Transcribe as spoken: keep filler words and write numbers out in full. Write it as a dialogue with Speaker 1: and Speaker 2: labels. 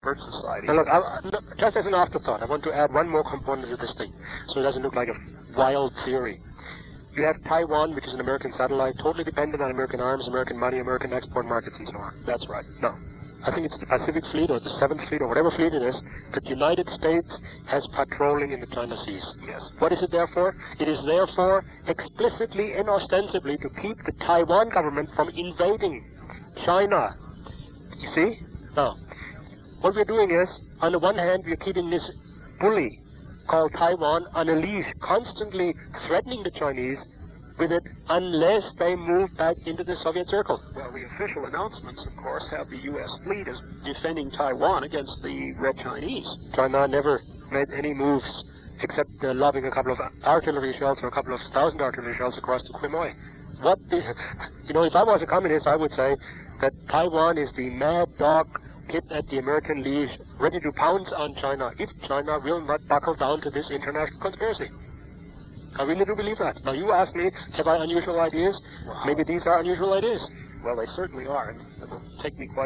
Speaker 1: Bird Society.
Speaker 2: Now look, I, look, just as an afterthought, I want to add one more component to this thing, so it doesn't look like a wild theory. You have Taiwan, which is an American satellite, totally dependent on American arms, American money, American export markets, and so on.
Speaker 1: That's right.
Speaker 2: No. I think it's the Pacific Fleet or the Seventh Fleet or whatever fleet it is that the United States has patrolling in the China Seas.
Speaker 1: Yes.
Speaker 2: What is it there for? It is there for explicitly and ostensibly to keep the Taiwan government from invading China. You see? Now, what we're doing is, on the one hand, we're keeping this bully called Taiwan on a leash, constantly threatening the Chinese with it unless they move back into the Soviet circle.
Speaker 1: Well, the official announcements, of course, have the U S fleet as defending Taiwan against the Red Chinese.
Speaker 2: China never made any moves except uh, lobbing a couple of artillery shells or a couple of thousand artillery shells across the Quemoy. What the, you know, if I was a communist, I would say that Taiwan is the mad dog kept at the American leash, ready to pounce on China if China will not buckle down to this international conspiracy. I really do believe that. Now you ask me, have I unusual ideas?
Speaker 1: Wow.
Speaker 2: Maybe these are unusual ideas.
Speaker 1: Well, they certainly are, and it will take me quite